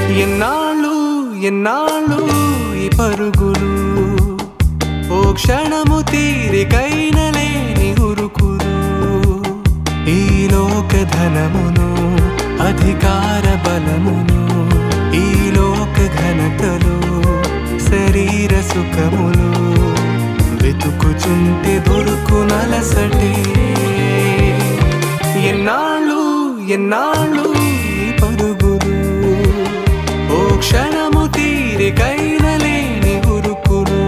ఎన్నాళ్ళు ఎన్నాళ్ళు ఈ పరుగులు, ఓ క్షణము తీరికైన లేని ఉరుకులు. ఈ లోక ధనమును, అధికార బలమును, ఈ లోక ఘనతలు, శరీర సుఖములు వెతుకుచుంటే దొరుకునలసటే. ఎన్నాళ్ళు ఎన్నాళ్ళు ఈ పరుగులు, ఓ క్షణము తీరికైన లేని ఉరుకులు.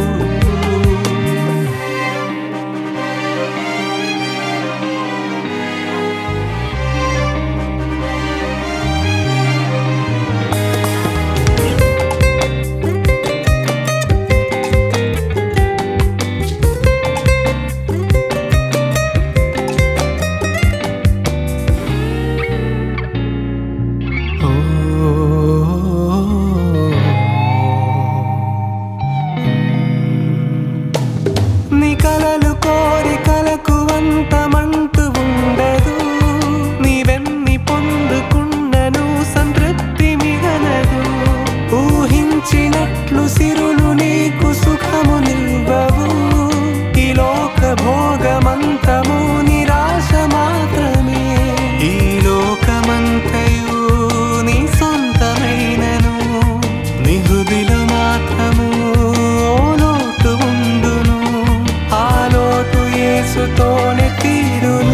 నీ కలలు కోరికలకు అంతమంటూ ఉండదు, నీవెన్ని పొందుకున్నను సంతృప్తి మిగలదు. ఊహించినట్లు సిరులు నీకు సుఖమునివ్వవు, ఈ లోక భోగమంతము నిరాశ మాత్రమే. ఈ లోకమంతయు నీ సొంతమైనను, నీ హృదిలో మాత్రము లోటు ఉండును, ఆ లోటు యేసుతోనే తీరును.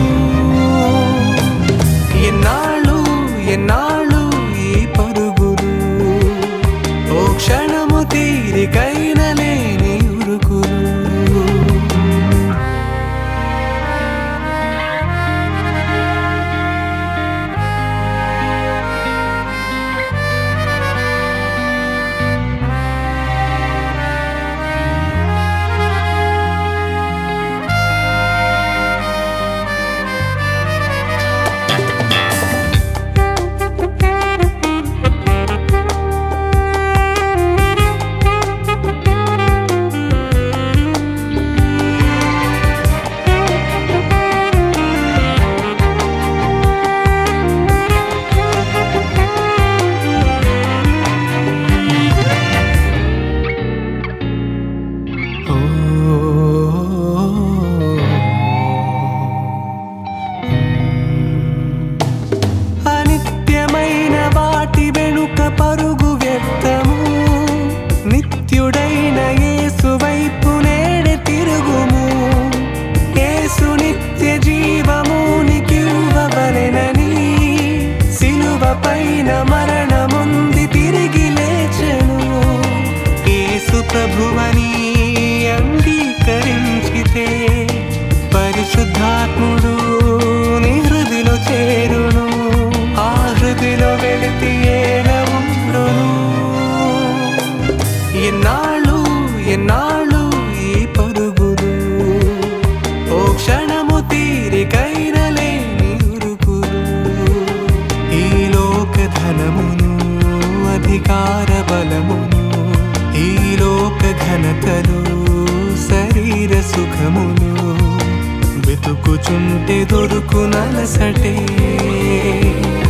ఎన్నాళ్ళు ఎన్నాళ్ళు ఈ పరుగులు, ఓ క్షణము తీరికైన లేని ఉరుకులు. అనిత్యమైన వాటి వెనుక పరుగు వ్యర్థము, నిత్యుడైన యేసు వైపు నేడే తిరుగుము. యేసు నిత్య జీవము నీకివ్వవలెనని, సిలువ పైన మరణముంది తిరిగి లేచెను. యేసు ప్రభువని అంగీకరించితే పరిశుద్ధాత్ముడు నీ హృదిలో చేరును, ఆ హృదిలో వెలితి ఏలవుండును. ఎన్నాళ్ళు ఎన్నాళ్ళు ఈ పరుగులు, ఓ క్షణము తీరికైన లేని ఉరుకులు. ఈ లోక ధనమును, అధికార బలమును, ఈ లోక ఘనతలు, శరీర సుఖములు వెతుకుచుంటే దొరుకునలసటే.